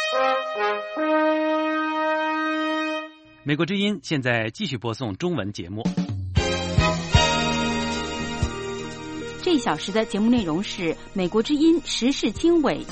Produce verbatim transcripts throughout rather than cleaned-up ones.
美国之音现在继续播送中文节目。 这一小时的节目内容是美国之音时事经纬。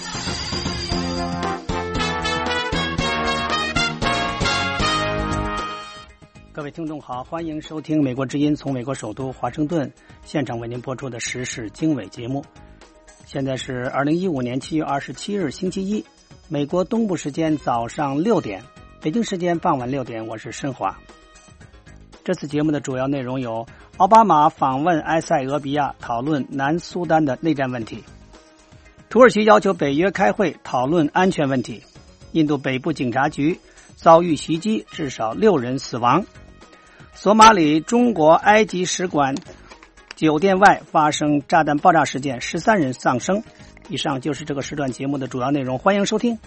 各位听众好，欢迎收听美国之音从美国首都华盛顿现场为您播出的时事经纬节目。现在是二零一五年七月二十七日星期一，美国东部时间早上六点，北京时间傍晚六点，我是申华。这次节目的主要内容有：奥巴马访问埃塞俄比亚，讨论南苏丹的内战问题；土耳其要求北约开会讨论安全问题；印度北部警察局遭遇袭击，至少六人死亡；索马里中国埃及使馆酒店外发生炸弹爆炸事件，十三人丧生。以上就是这个时段节目的主要内容，欢迎收听。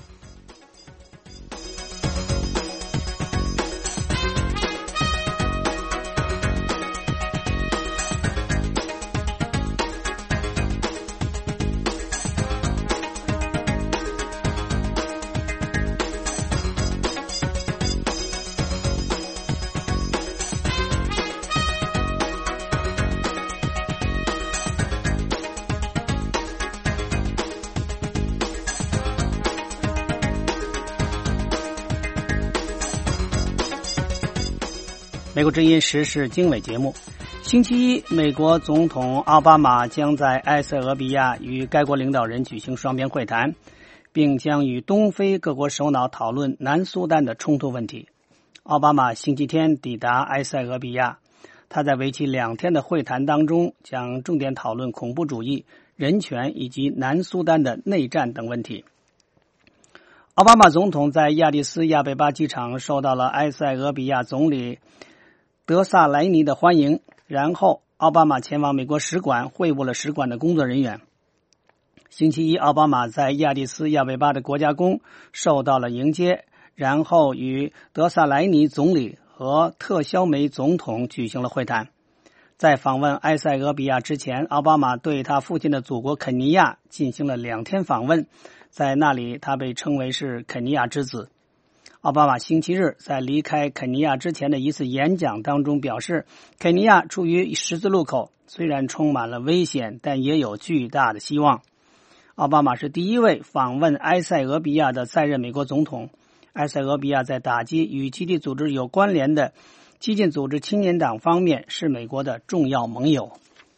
美国之音时事经纬节目，星期一，美国总统奥巴马将在埃塞俄比亚与该国领导人举行双边会谈，并将与东非各国首脑讨论南苏丹的冲突问题。奥巴马星期天抵达埃塞俄比亚，他在为期两天的会谈当中将重点讨论恐怖主义、人权以及南苏丹的内战等问题。奥巴马总统在亚的斯亚贝巴机场受到了埃塞俄比亚总理德萨莱尼的欢迎，然后奥巴马前往美国使馆会晤了使馆的工作人员。星期一，奥巴马在亚的斯亚贝巴的国家宫受到了迎接，然后与德萨莱尼总理和特肖梅总统举行了会谈。在访问埃塞俄比亚之前，奥巴马对他父亲的祖国肯尼亚进行了两天访问，在那里他被称为是肯尼亚之子。奥巴马星期日在离开肯尼亚之前的一次演讲当中表示，肯尼亚处于十字路口，虽然充满了危险，但也有巨大的希望。奥巴马是第一位访问埃塞俄比亚的在任美国总统。埃塞俄比亚在打击与基地组织有关联的激进组织青年党方面是美国的重要盟友。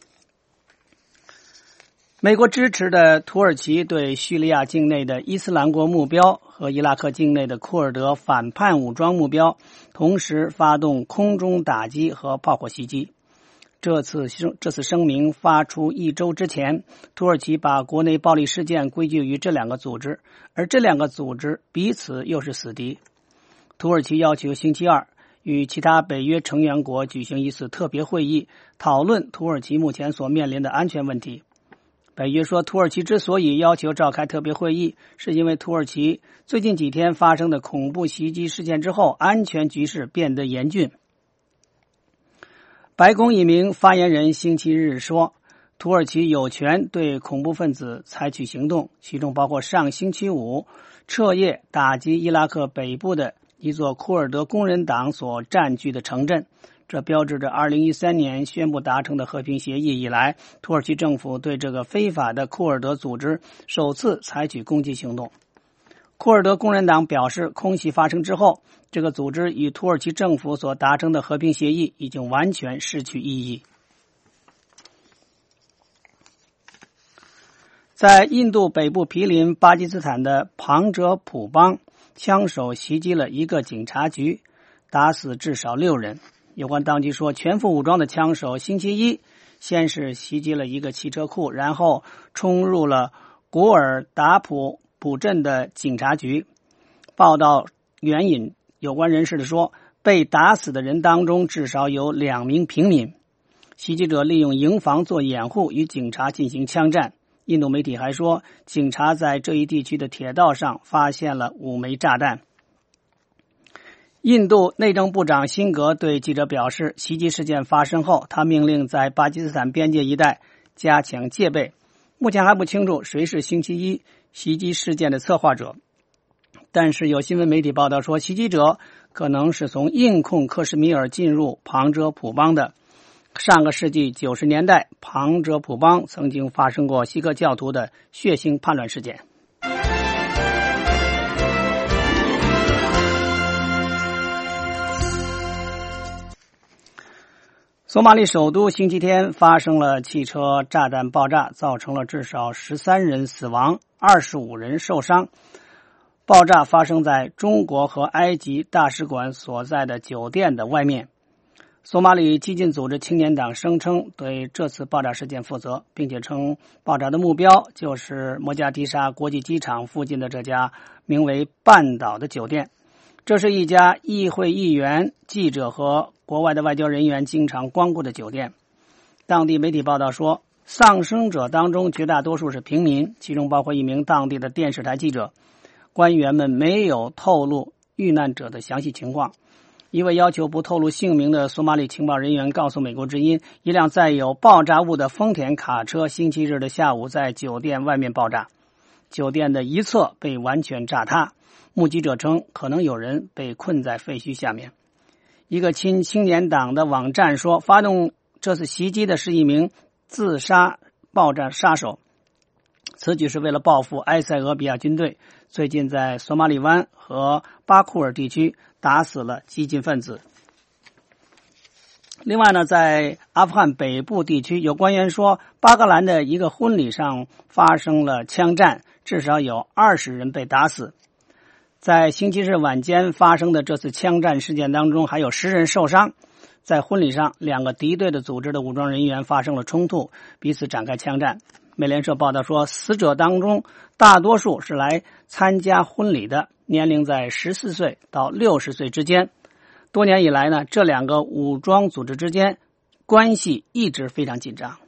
美国支持的土耳其对叙利亚境内的伊斯兰国目标和伊拉克境内的库尔德反叛武装目标同时发动空中打击和炮火袭击。这次这次声明发出一周之前，土耳其把国内暴力事件归咎于这两个组织，而这两个组织彼此又是死敌。土耳其要求星期二与其他北约成员国举行一次特别会议，讨论土耳其目前所面临的安全问题。北约说，土耳其之所以要求召开特别会议，是因为土耳其最近几天发生的恐怖袭击事件之后，安全局势变得严峻。白宫一名发言人星期日说，土耳其有权对恐怖分子采取行动，其中包括上星期五彻夜打击伊拉克北部的一座库尔德工人党所占据的城镇。这标志着二零一三年宣布达成的和平协议以来，土耳其政府对这个非法的库尔德组织首次采取攻击行动。库尔德工人党表示，空袭发生之后，这个组织与土耳其政府所达成的和平协议已经完全失去意义。在印度北部毗邻巴基斯坦的旁遮普邦，枪手袭击了一个警察局，打死至少六人。有关当局说，全副武装的枪手星期一先是袭击了一个汽车库，然后冲入了古尔达普普镇的警察局。报道援引有关人士的说，被打死的人当中至少有两名平民。袭击者利用营房做掩护，与警察进行枪战。印度媒体还说，警察在这一地区的铁道上发现了五枚炸弹。印度内政部长辛格对记者表示，袭击事件发生后，他命令在巴基斯坦边界一带加强戒备。目前还不清楚谁是星期一袭击事件的策划者， 但是有新闻媒体报道说，袭击者可能是从印控克什米尔进入旁遮普邦的。上个世纪九十年代，旁遮普邦曾经发生过锡克教徒的血腥叛乱事件。索马里首都星期天发生了汽车炸弹爆炸，造成了至少十三人死亡，二十五人受伤。爆炸发生在中国和埃及大使馆所在的酒店的外面。索马里激进组织青年党声称对这次爆炸事件负责，并且称爆炸的目标就是摩加迪沙国际机场附近的这家名为半岛的酒店。这是一家议会议员、记者和国外的外交人员经常光顾的酒店。当地媒体报道说，丧生者当中绝大多数是平民，其中包括一名当地的电视台记者。官员们没有透露遇难者的详细情况。一位要求不透露姓名的索马里情报人员告诉美国之音，一辆载有爆炸物的丰田卡车星期日的下午在酒店外面爆炸，酒店的一侧被完全炸塌。目击者称，可能有人被困在废墟下面。一个亲青年党的网站说，发动这次袭击的是一名自杀爆炸杀手，此举是为了报复埃塞俄比亚军队最近在索马里湾和巴库尔地区打死了激进分子。另外呢，在阿富汗北部地区，有官员说，巴格兰的一个婚礼上发生了枪战，至少有二十人被打死。在星期日晚间发生的这次枪战事件当中，还有十人受伤。在婚礼上，两个敌对的组织的武装人员发生了冲突，彼此展开枪战。美联社报道说，死者当中大多数是来参加婚礼的，年龄在十四岁到六十岁之间。多年以来呢，这两个武装组织之间关系一直非常紧张。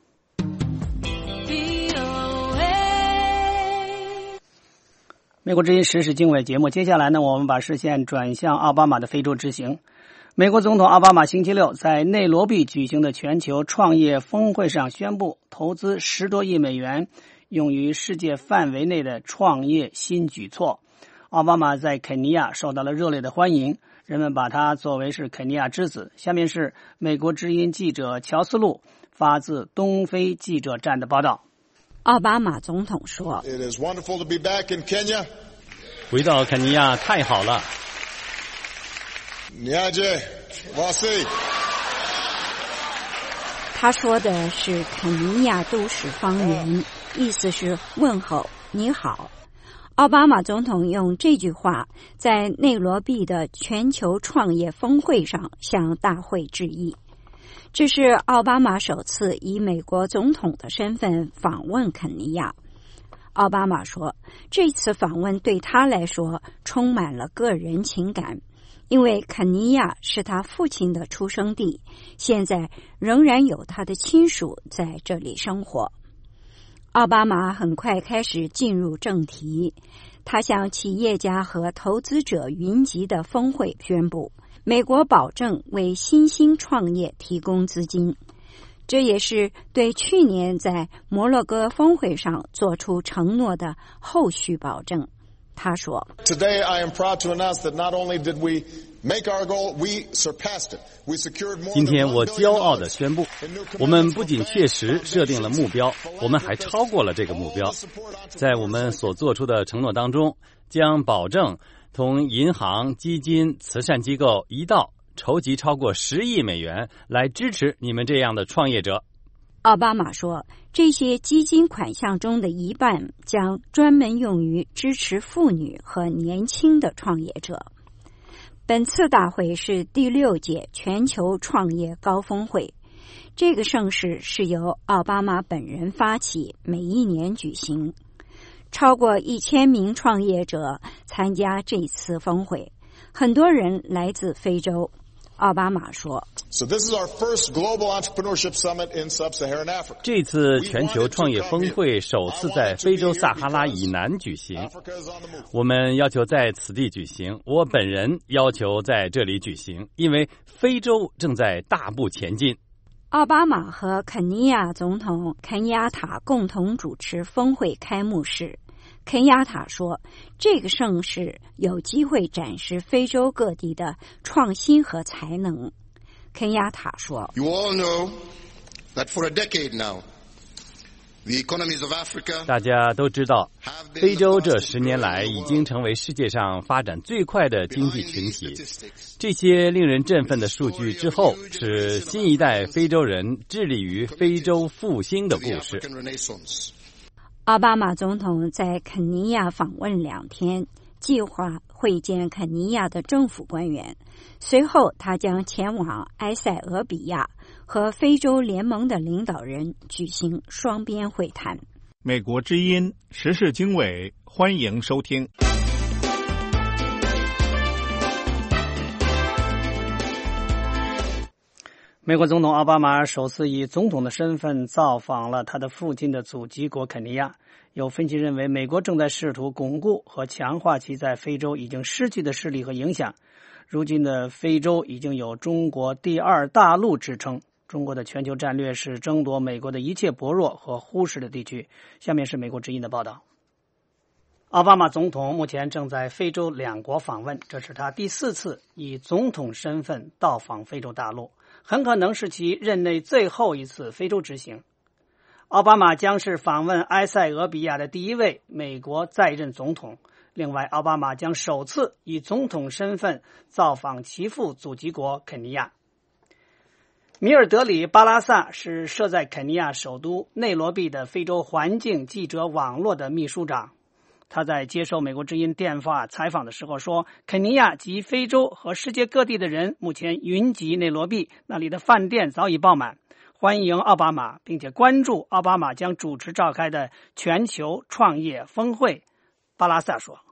美国之音时事经纬节目，接下来呢，我们把视线转向奥巴马的非洲之行。美国总统奥巴马星期六在内罗毕举行的全球创业峰会上宣布投资十多亿美元用于世界范围内的创业新举措。奥巴马在肯尼亚受到了热烈的欢迎，人们把他作为是肯尼亚之子。下面是美国之音记者乔斯路发自东非记者站的报道。 奥巴马总统说， It is wonderful to be back in Kenya. 回到肯尼亚太好了。 Nyaje Wasi. 他说的是肯尼亚都市方言，意思是问候你好。奥巴马总统用这句话在内罗毕的全球创业峰会上向大会致意。这是奥巴马首次以美国总统的身份访问肯尼亚。奥巴马说，这次访问对他来说充满了个人情感，因为肯尼亚是他父亲的出生地，现在仍然有他的亲属在这里生活。奥巴马很快开始进入正题，他向企业家和投资者云集的峰会宣布，美国保证为新兴创业提供资金，这也是对去年在摩洛哥峰会上做出承诺的后续保证。他说 Today I am proud to announce that not only did we make our goal, we surpassed it. We secured more 今天我骄傲地宣布，我们不仅确实设定了目标，我们还超过了这个目标。在我们所做出的承诺当中，将保证同银行、基金、慈善机构一道筹集超过十亿美元来支持你们这样的创业者。 奥巴马说，这些基金款项中的一半将专门用于支持妇女和年轻的创业者。本次大会是第六届全球创业高峰会，这个盛事是由奥巴马本人发起，每一年举行。超过一千名创业者参加这次峰会，很多人来自非洲。奥巴马说 So this is our first global entrepreneurship summit in sub-Saharan Africa. 这次全球创业峰会首次在非洲撒哈拉以南举行，我们要求在此地举行，我本人要求在这里举行，因为非洲正在大步前进。 奥巴马和肯尼亚总统肯亚塔共同主持峰会开幕式。 肯亚塔说，这个盛事有机会展示非洲各地的创新和才能。肯亚塔说 You all know that for a decade now, the economies of Africa 大家都知道，非洲这十年来已经成为世界上发展最快的经济群体。这些令人振奋的数据之后，是新一代非洲人致力于非洲复兴的故事。 奥巴马总统在肯尼亚访问两天，计划会见肯尼亚的政府官员，随后他将前往埃塞俄比亚和非洲联盟的领导人举行双边会谈。 美国之音时事经纬，欢迎收听。 美国总统奥巴马首次以总统的身份造访了他的父亲的祖籍国肯尼亚。有分析认为，美国正在试图巩固和强化其在非洲已经失去的势力和影响。如今的非洲已经有中国第二大陆之称。中国的全球战略是争夺美国的一切薄弱和忽视的地区。下面是美国之音的报道。奥巴马总统目前正在非洲两国访问，这是他第四次以总统身份到访非洲大陆，很可能是其任内最后一次非洲之行。奥巴马将是访问埃塞俄比亚的第一位美国在任总统。另外，奥巴马将首次以总统身份造访其父祖籍国肯尼亚。米尔德里·巴拉萨是设在肯尼亚首都内罗毕的非洲环境记者网络的秘书长。他在接受美国之音电话采访的时候说，肯尼亚及非洲和世界各地的人目前云集内罗毕，那里的饭店早已爆满，欢迎奥巴马，并且关注奥巴马将主持召开的全球创业峰会。巴拉萨说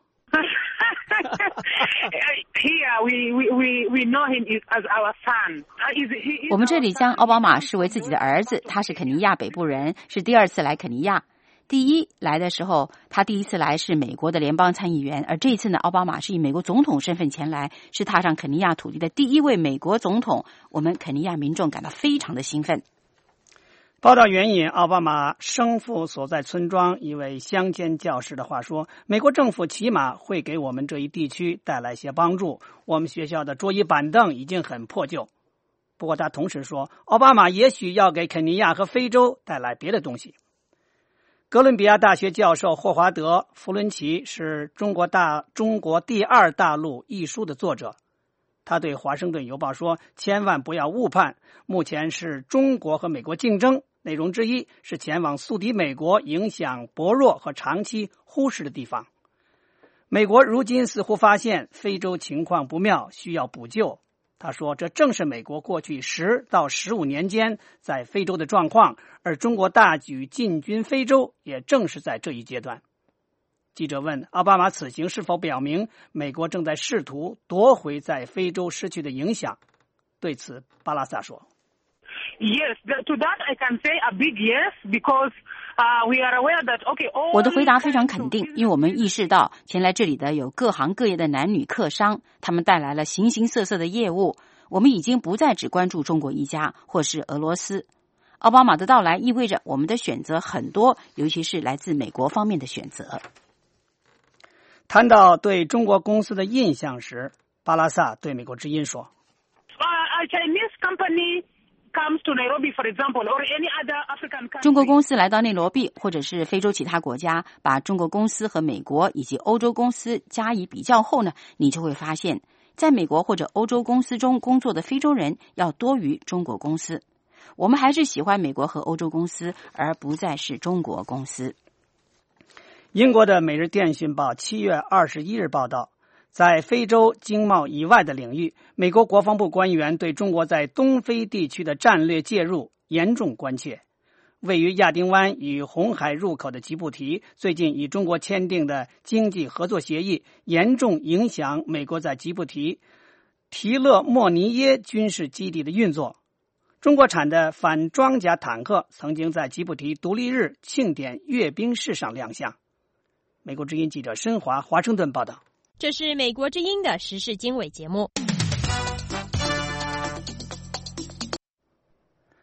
我们这里将奥巴马视为自己的儿子，他是肯尼亚北部人，是第二次来肯尼亚。第一来的时候，他第一次来是美国的联邦参议员，而这一次呢，奥巴马是以美国总统身份前来，是踏上肯尼亚土地的第一位美国总统。我们肯尼亚民众感到非常的兴奋。 报道援引奥巴马生父所在村庄一位乡间教师的话说，美国政府起码会给我们这一地区带来些帮助，我们学校的桌椅板凳已经很破旧。不过他同时说，奥巴马也许要给肯尼亚和非洲带来别的东西。哥伦比亚大学教授霍华德·弗伦奇是中国大中国第二大陆一书的作者。他对华盛顿邮报说，千万不要误判，目前是中国和美国竞争，内容之一是前往宿敌美国影响薄弱和长期忽视的地方。美国如今似乎发现非洲情况不妙，需要补救。他说，这正是美国过去十到十五年间在非洲的状况，而中国大举进军非洲也正是在这一阶段。记者问奥巴马此行是否表明美国正在试图夺回在非洲失去的影响。对此，巴拉萨说 Yes, to that I can say a big yes, because uh, we are aware that, okay, all 我的回答非常肯定，因为我们意识到前来这里的有各行各业的男女客商，他们带来了形形色色的业务。我们已经不再只关注中国一家或是俄罗斯。奥巴马的到来意味着我们的选择很多，尤其是来自美国方面的选择。 谈到对中国公司的印象时，巴拉萨对美国之音说 uh, a Chinese company comes to Nairobi, for example, or any other African country. 中国公司来到内罗毕或者是非洲其他国家，把中国公司和美国以及欧洲公司加以比较后呢，你就会发现在美国或者欧洲公司中工作的非洲人要多于中国公司。我们还是喜欢美国和欧洲公司，而不再是中国公司。 英国的《每日电讯报》七月二十一日报道，在非洲经贸以外的领域，美国国防部官员对中国在东非地区的战略介入严重关切。位于亚丁湾与红海入口的吉布提最近与中国签订的经济合作协议，严重影响美国在吉布提提勒莫尼耶军事基地的运作。中国产的反装甲坦克曾经在吉布提独立日庆典阅兵式上亮相。美国之音记者申华华盛顿报道。 这是美国之音的时事经纬节目。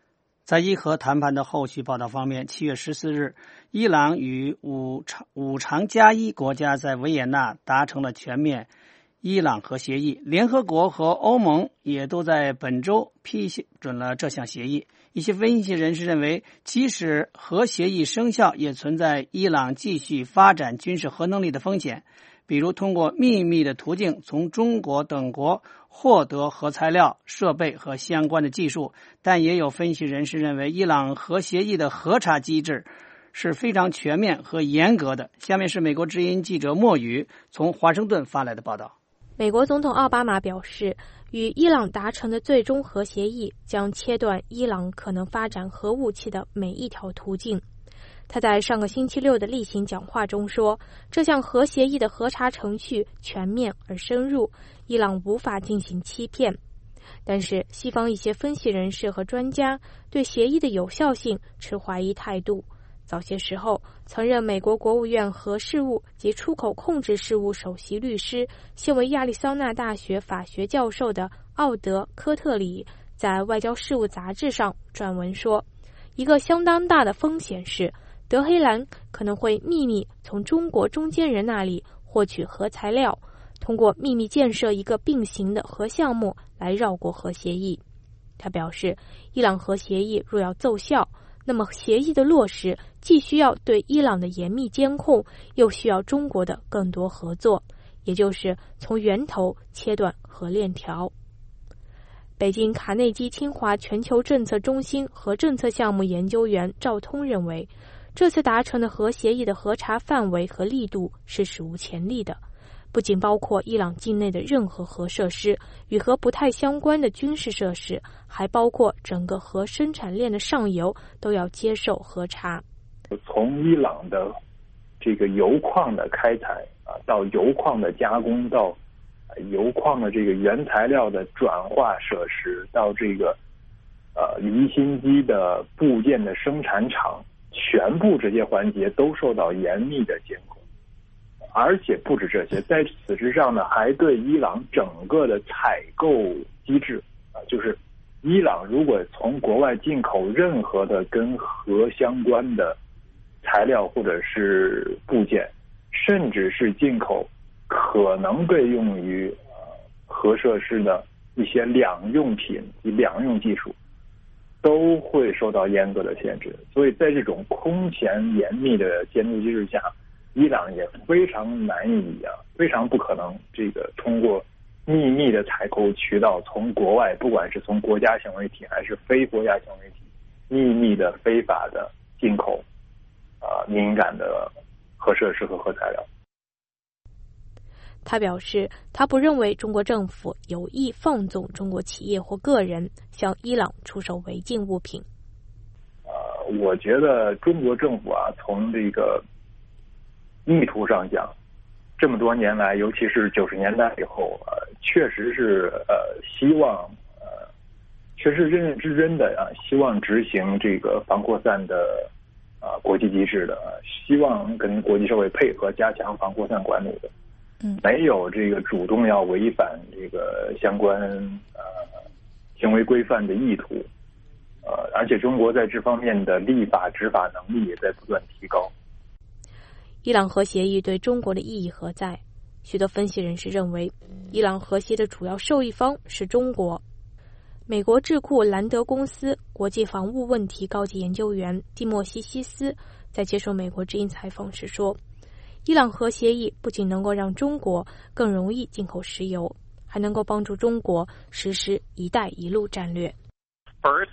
在伊核谈判的后续报道方面，七月十四日，伊朗与五常五常加一国家在维也纳达成了全面伊朗核协议，联合国和欧盟也都在本周批准了这项协议。一些分析人士认为，即使核协议生效，也存在伊朗继续发展军事核能力的风险，比如通过秘密的途径从中国等国获得核材料、设备和相关的技术。但也有分析人士认为，伊朗核协议的核查机制是非常全面和严格的。下面是美国之音记者莫宇从华盛顿发来的报道。 美国总统奥巴马表示，与伊朗达成的最终核协议将切断伊朗可能发展核武器的每一条途径。他在上个星期六的例行讲话中说，这项核协议的核查程序全面而深入，伊朗无法进行欺骗。但是西方一些分析人士和专家对协议的有效性持怀疑态度。早些时候，曾任美国国务院核事务及出口控制事务首席律师、现为亚利桑那大学法学教授的奥德·科特里在《外交事务》杂志上撰文说，一个相当大的风险是德黑兰可能会秘密从中国中间人那里获取核材料，通过秘密建设一个并行的核项目来绕过核协议。他表示，伊朗核协议若要奏效，那么协议的落实既需要对伊朗的严密监控，又需要中国的更多合作，也就是从源头切断核链条。北京卡内基清华全球政策中心核政策项目研究员赵通认为，这次达成的核协议的核查范围和力度是史无前例的，不仅包括伊朗境内的任何核设施，与核不太相关的军事设施，还包括整个核生产链的上游都要接受核查。 从伊朗的这个油矿的开采啊，到油矿的加工，到油矿的这个原材料的转化设施，到这个呃离心机的部件的生产厂，全部这些环节都受到严密的监控。而且不止这些，在此之上呢，还对伊朗整个的采购机制啊，就是伊朗如果从国外进口任何的跟核相关的材料或者是部件，甚至是进口可能被用于呃核设施的一些两用品及两用技术，都会受到严格的限制。所以在这种空前严密的监督机制下，伊朗也非常难以啊，非常不可能这个通过秘密的采购渠道从国外，不管是从国家行为体还是非国家行为体，秘密的非法的进口啊、呃、敏感的核设施和核材料。 他表示，他不认为中国政府有意放纵中国企业或个人向伊朗出售违禁物品。 呃，我觉得中国政府啊，从这个意图上讲，这么多年来，尤其是九十年代以后，呃，确实是呃希望呃，确实认认真真的啊，希望执行这个防扩散的啊、呃、国际机制的，希望跟国际社会配合，加强防扩散管理的。嗯，没有这个主动要违反这个相关呃行为规范的意图，呃，而且中国在这方面的立法执法能力也在不断提高。 伊朗核协议对中国的意义何在？许多分析人士认为，伊朗核协的主要受益方是中国。美国智库兰德公司国际防务问题高级研究员蒂莫西西斯在接受美国之音采访时说，伊朗核协议不仅能够让中国更容易进口石油，还能够帮助中国实施“一带一路”战略。 First,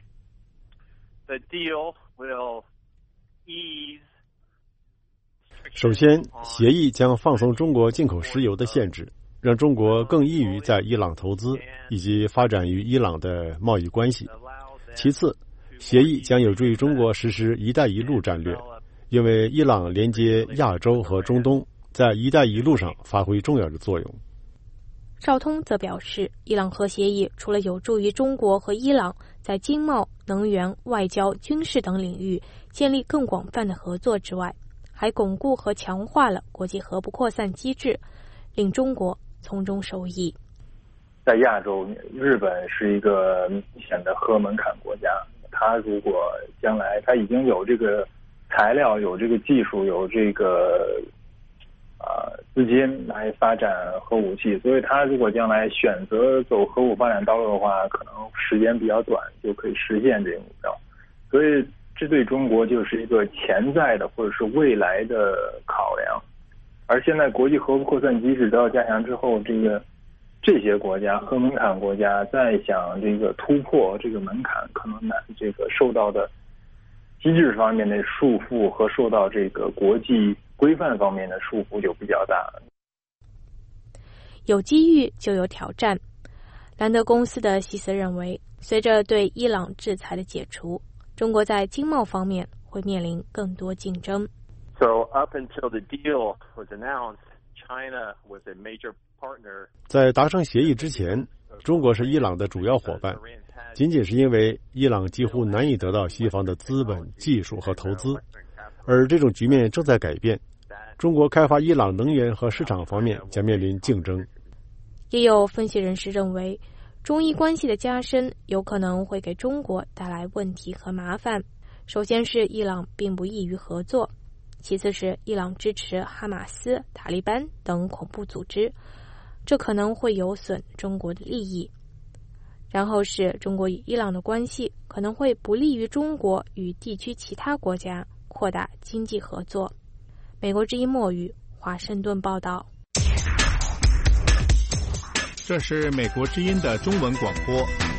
the deal will ease 首先，协议将放松中国进口石油的限制，让中国更易于在伊朗投资以及发展与伊朗的贸易关系。其次，协议将有助于中国实施“一带一路”战略，因为伊朗连接亚洲和中东，在“一带一路”上发挥重要的作用。 赵通则表示，伊朗核协议除了有助于中国和伊朗在经贸、能源、外交、军事等领域建立更广泛的合作之外，还巩固和强化了国际核不扩散机制，令中国从中受益。 在亚洲，日本是一个明显的核门槛国家，它他如果将来他已经有这个材料、有这个技术、有这个啊、呃、资金来发展核武器，所以他如果将来选择走核武发展道路的话，可能时间比较短就可以实现这个目标。所以这对中国就是一个潜在的或者是未来的考量。而现在国际核扩散机制都要加强之后，这个这些国家核门槛国家再想这个突破这个门槛，可能难，这个受到的机制方面的束缚和受到这个国际规范方面的束缚就比较大。 有机遇就有挑战。兰德公司的西斯认为，随着对伊朗制裁的解除，中国在经贸方面会面临更多竞争。 So up until the deal was announced, China was a major partner. 在达成协议之前，中国是伊朗的主要伙伴，仅仅是因为伊朗几乎难以得到西方的资本、技术和投资，而这种局面正在改变。中国开发伊朗能源和市场方面将面临竞争。 也有分析人士认为，中伊关系的加深有可能会给中国带来问题和麻烦。首先是伊朗并不易于合作，其次是伊朗支持哈马斯、塔利班等恐怖组织，这可能会有损中国的利益。然后是中国与伊朗的关系可能会不利于中国与地区其他国家扩大经济合作。美国之音墨语华盛顿报道。 这是美国之音的中文广播。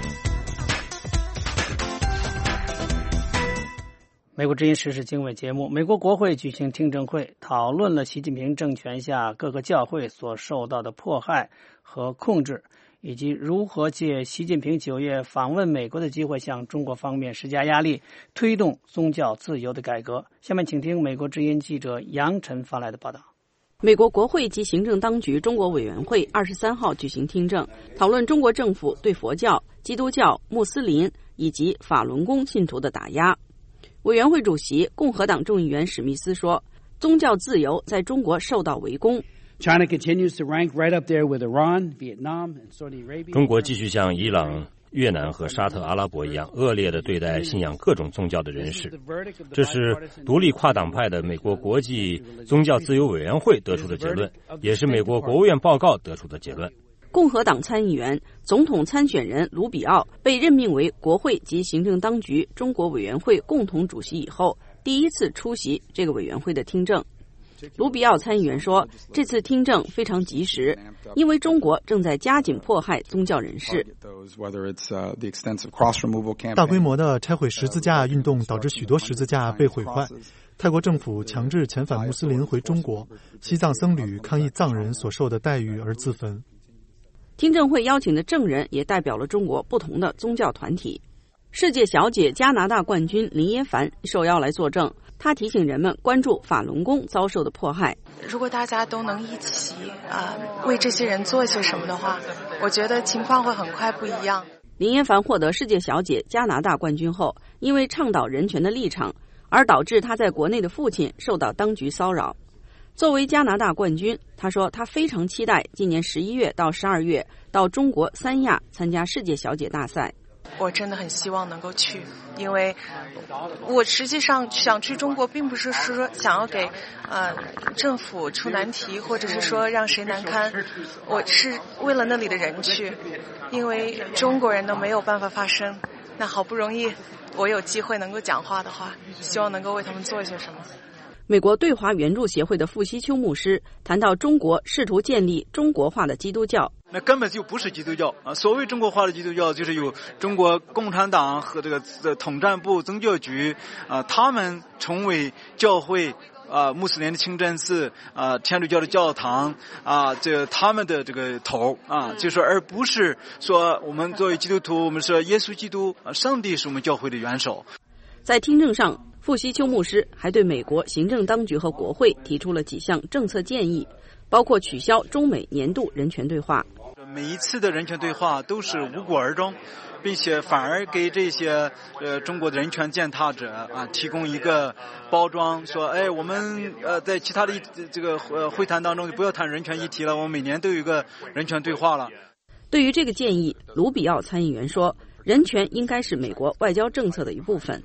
美国之音时事经纬节目，美国国会举行听证会，讨论了习近平政权下各个教会所受到的迫害和控制，以及如何借习近平九月访问美国的机会向中国方面施加压力，推动宗教自由的改革。下面请听美国之音记者杨晨发来的报道。 美国国会及行政当局中国委员会二十三号举行听证，讨论中国政府对佛教、基督教、穆斯林以及法轮功信徒的打压。委员会主席共和党众议员史密斯说，宗教自由在中国受到围攻。 China continues to rank right up there with Iran, Vietnam, and Saudi Arabia. 中国继续像伊朗、越南和沙特阿拉伯一样恶劣地对待信仰各种宗教的人士。这是独立跨党派的美国国际宗教自由委员会得出的结论，也是美国国务院报告得出的结论。 共和党参议员、总统参选人卢比奥被任命为国会及行政当局中国委员会共同主席以后，第一次出席这个委员会的听证。卢比奥参议员说，这次听证非常及时，因为中国正在加紧迫害宗教人士。 大规模的拆毁十字架运动导致许多十字架被毁坏。泰国政府强制遣返穆斯林回中国，西藏僧侣抗议藏人所受的待遇而自焚。 听证会邀请的证人也代表了中国不同的宗教团体。世界小姐加拿大冠军林耶凡受邀来作证，她提醒人们关注法轮功遭受的迫害。 如果大家都能一起啊、呃、为这些人做些什么的话，我觉得情况会很快不一样。 林耶凡获得世界小姐加拿大冠军后，因为倡导人权的立场，而导致她在国内的父亲受到当局骚扰。作为加拿大冠军，他说他非常期待今年十一月到十二月到中国三亚参加世界小姐大赛。 我真的很希望能够去，因为我实际上想去中国，并不是说想要给呃政府出难题，或者是说让谁难堪，我是为了那里的人去，因为中国人都没有办法发声，那好不容易我有机会能够讲话的话，希望能够为他们做一些什么。 美国对华援助协会的傅西秋牧师谈到中国试图建立中国化的基督教， 那根本就不是基督教啊！所谓中国化的基督教，就是有中国共产党和这个统战部宗教局啊，他们成为教会啊，穆斯林的清真寺啊，天主教的教堂啊，这他们的这个头啊，就是而不是说我们作为基督徒，我们说耶稣基督啊，上帝是我们教会的元首。 在听证上，傅西秋牧师还对美国行政当局和国会提出了几项政策建议，包括取消中美年度人权对话。 每一次的人权对话都是无果而终，并且反而给这些呃中国的人权践踏者啊提供一个包装，说哎我们呃在其他的这个呃会谈当中就不要谈人权议题了，我们每年都有一个人权对话了。 对于这个建议，卢比奥参议员说， 人权应该是美国外交政策的一部分。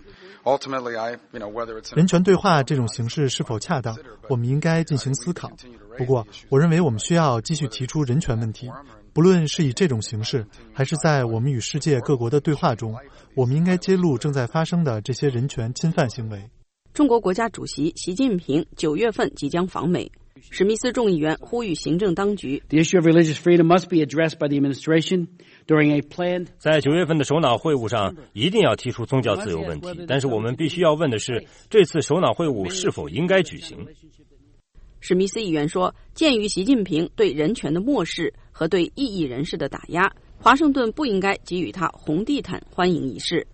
人权对话这种形式是否恰当，我们应该进行思考。不过，我认为我们需要继续提出人权问题，不论是以这种形式，还是在我们与世界各国的对话中，我们应该揭露正在发生的这些人权侵犯行为。 中国国家主席习近平九月份即将访美，史密斯众议员呼吁行政当局 The issue of religious freedom must be addressed by the administration during a planned 在九月份的首脑会晤上一定要提出宗教自由问题，但是我们必须要问的是，这次首脑会晤是否应该举行。 史密斯议员说，鉴于习近平对人权的漠视和对异议人士的打压，华盛顿不应该给予他红地毯欢迎仪式。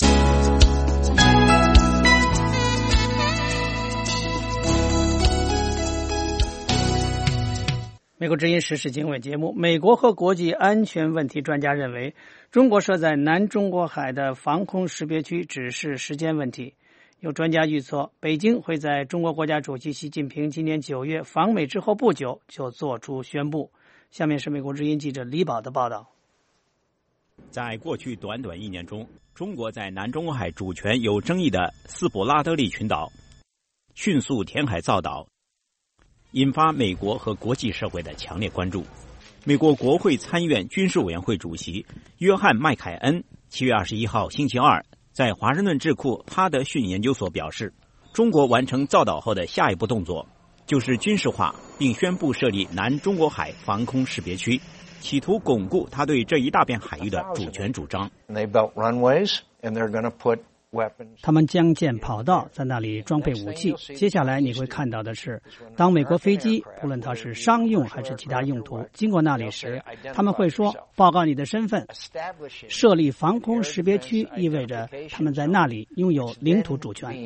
美国之音时事经纬节目，美国和国际安全问题专家认为，中国设在南中国海的防空识别区只是时间问题。有专家预测，北京会在中国国家主席习近平今年九月访美之后不久就做出宣布。下面是美国之音记者李宝的报道。 在过去短短一年中，中国在南中国海主权有争议的斯普拉德利群岛迅速填海造岛，引发美国和国际社会的强烈关注。美国国会参议院军事委员会主席约翰·麦凯恩七月二十一号星期二在华盛顿智库哈德逊研究所表示，中国完成造岛后的下一步动作就是军事化，并宣布设立南中国海防空识别区，企图巩固他对这一大片海域的主权主张。 他们将建跑道，在那里装配武器。接下来你会看到的是，当美国飞机，不论它是商用还是其他用途，经过那里时，他们会说报告你的身份。设立防空识别区意味着他们在那里拥有领土主权。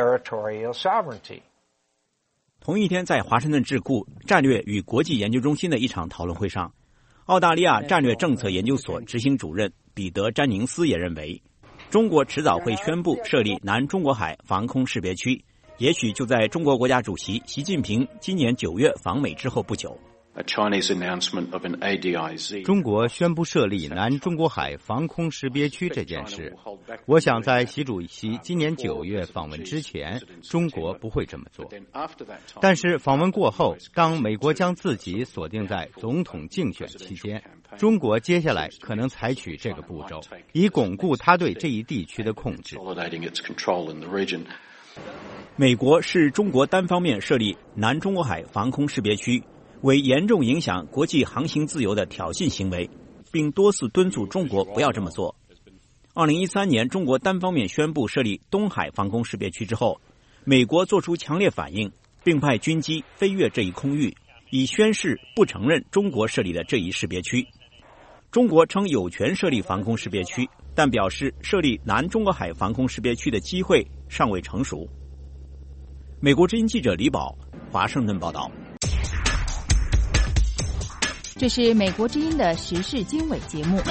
同一天，在华盛顿智库战略与国际研究中心的一场讨论会上，澳大利亚战略政策研究所执行主任彼得·詹宁斯也认为，中国迟早会宣布设立南中国海防空识别区，也许就在中国国家主席习近平今年九月访美之后不久。 中国宣布设立南中国海防空识别区这件事，我想在习主席今年九月访问之前，中国不会这么做。但是访问过后，当美国将自己锁定在总统竞选期间，中国接下来可能采取这个步骤，以巩固他对这一地区的控制。 美国是中国单方面设立南中国海防空识别区为严重影响国际航行自由的挑衅行为，并多次敦促中国不要这么做。二零一三年，中国单方面宣布设立东海防空识别区之后，美国做出强烈反应，并派军机飞越这一空域，以宣示不承认中国设立的这一识别区。中国称有权设立防空识别区，但表示设立南中国海防空识别区的机会尚未成熟。美国之音记者李宝，华盛顿报道。 这是美国之音的时事经纬节目。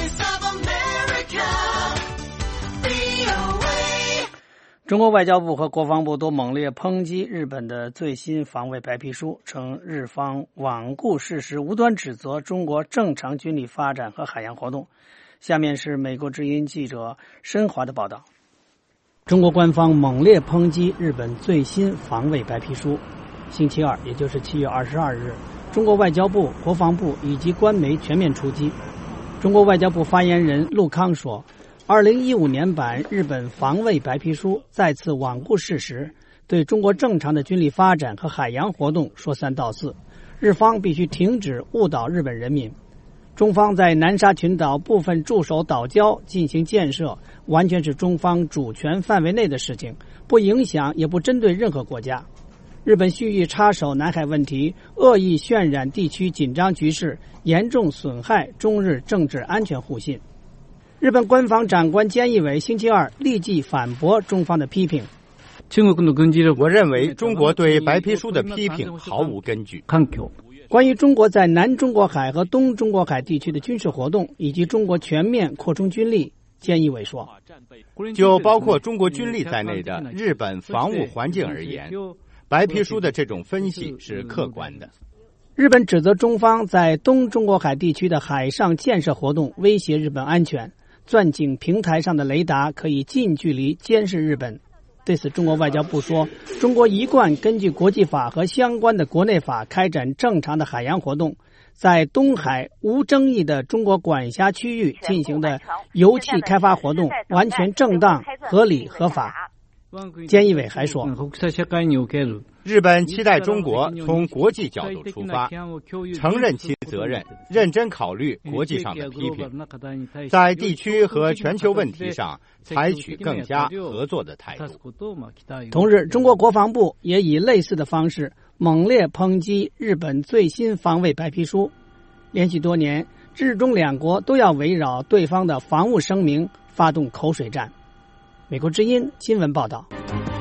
中国外交部和国防部都猛烈抨击日本的最新防卫白皮书，称日方罔顾事实，无端指责中国正常军力发展和海洋活动。下面是美国之音记者申华的报道。中国官方猛烈抨击日本最新防卫白皮书。星期二，也就是七月二十二日，中国外交部、国防部以及官媒全面出击。中国外交部发言人陆康说，二零一五年版日本防卫白皮书再次罔顾事实，对中国正常的军力发展和海洋活动说三道四，日方必须停止误导日本人民。中方在南沙群岛部分驻守岛礁进行建设，完全是中方主权范围内的事情，不影响也不针对任何国家。日本蓄意插手南海问题，恶意渲染地区紧张局势，严重损害中日政治安全互信。日本官方长官菅义伟星期二立即反驳中方的批评。 我认为中国对白皮书的批评毫无根据。 关于中国在南中国海和东中国海地区的军事活动以及中国全面扩充军力，菅义伟说， 就包括中国军力在内的日本防务环境而言，白皮书的这种分析是客观的。 日本指责中方在东中国海地区的海上建设活动威胁日本安全， 钻井平台上的雷达可以近距离监视日本。对此，中国外交部说，中国一贯根据国际法和相关的国内法开展正常的海洋活动，在东海无争议的中国管辖区域进行的油气开发活动完全正当、合理、合法。菅义伟还说， 日本期待中国从国际角度出发，承认其责任，认真考虑国际上的批评，在地区和全球问题上采取更加合作的态度。 同日，中国国防部也以类似的方式猛烈抨击日本最新防卫白皮书，连续多年，日中两国都要围绕对方的防务声明发动口水战。美国之音新闻报道。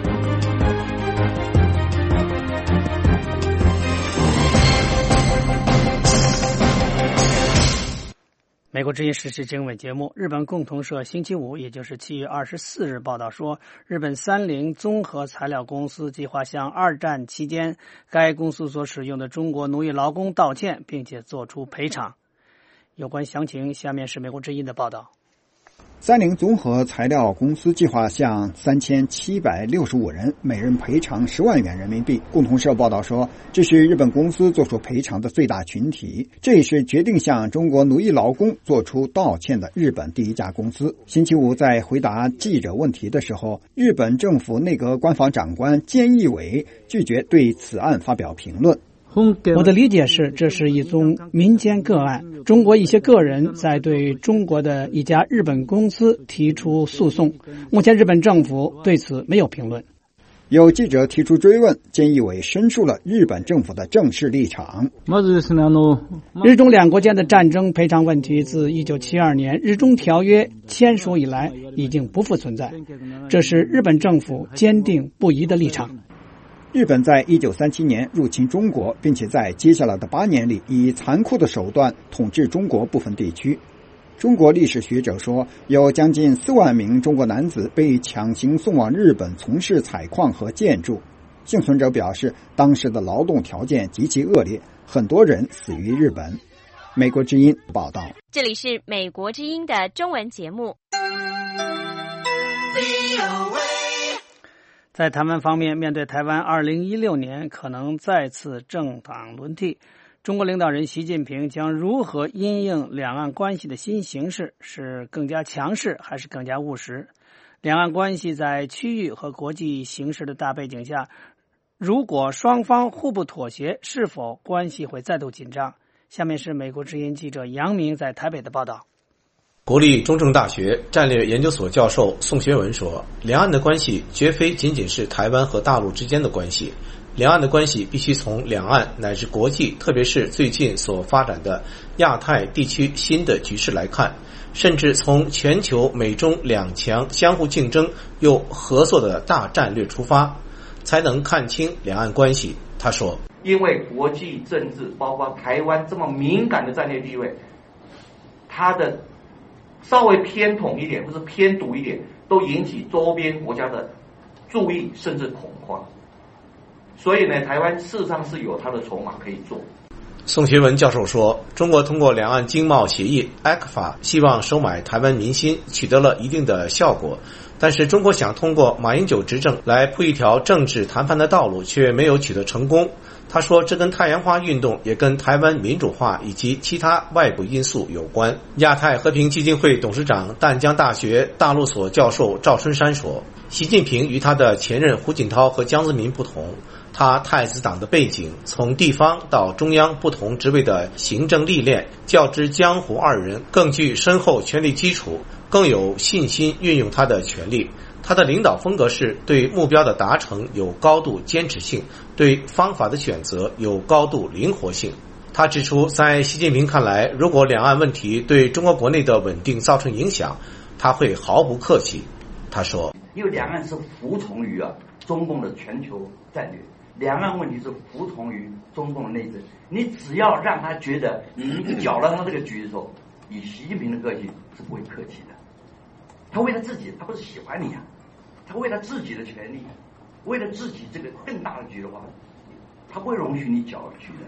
美国之音时事经纬节目，日本共同社星期五，也就是七月二十四日报道说，日本三菱综合材料公司计划向二战期间该公司所使用的中国奴役劳工道歉，并且作出赔偿。有关详情，下面是美国之音的报道。 三菱综合材料公司计划向三千七百六十五人每人赔偿十万元人民币。共同社报道说，这是日本公司做出赔偿的最大群体，这也是决定向中国奴役劳工做出道歉的日本第一家公司。星期五在回答记者问题的时候，日本政府内阁官房长官菅义伟拒绝对此案发表评论。 我的理解是，这是一宗民间个案，中国一些个人在对中国的一家日本公司提出诉讼，目前日本政府对此没有评论。 有记者提出追问，菅义伟申述了日本政府的正式立场。 日中两国间的战争赔偿问题自一九七二年日中条约签署以来已经不复存在，这是日本政府坚定不移的立场。 日本在一九三七年入侵中国，并且在接下来的八年里以残酷的手段统治中国部分地区。中国历史学者说，有将近四万名中国男子被强行送往日本从事采矿和建筑。幸存者表示，当时的劳动条件极其恶劣，很多人死于日本。美国之音报道。 这里是美国之音的中文节目。 在台湾方面，面对台湾二零一六年可能再次政党轮替，中国领导人习近平将如何因应两岸关系的新形势，是更加强势还是更加务实？两岸关系在区域和国际形势的大背景下，如果双方互不妥协，是否关系会再度紧张？下面是美国之音记者杨明在台北的报道。 国立中正大学战略研究所教授宋学文说，两岸的关系绝非仅仅是台湾和大陆之间的关系，两岸的关系必须从两岸乃至国际，特别是最近所发展的亚太地区新的局势来看，甚至从全球美中两强相互竞争又合作的大战略出发，才能看清两岸关系。他说， 因为国际政治包括台湾这么敏感的战略地位，它的稍微偏统一点或者偏独一点，都引起周边国家的注意甚至恐慌。所以呢，台湾事实上是有它的筹码可以做。 宋学文教授说，中国通过两岸经贸协议 A C F A 希望收买台湾民心，取得了一定的效果，但是中国想通过马英九执政来铺一条政治谈判的道路，却没有取得成功。他说，这跟太阳花运动也跟台湾民主化以及其他外部因素有关。亚太和平基金会董事长、淡江大学大陆所教授赵春山说，习近平与他的前任胡锦涛和江泽民不同，他太子党的背景，从地方到中央不同职位的行政历练，较之江湖二人更具深厚权力基础，更有信心运用他的权力。他的领导风格是对目标的达成有高度坚持性，对方法的选择有高度灵活性。他指出，在习近平看来，如果两岸问题对中国国内的稳定造成影响，他会毫不客气。他说， 因为两岸是服从于啊中共的全球战略，两岸问题是服从于中共的内政，你只要让他觉得你搅了他这个局的时候，以习近平的个性是不会客气的。他为了自己，他不是喜欢你啊，他为了自己的权利，为了自己这个更大的局的话，他不会容许你搅局的。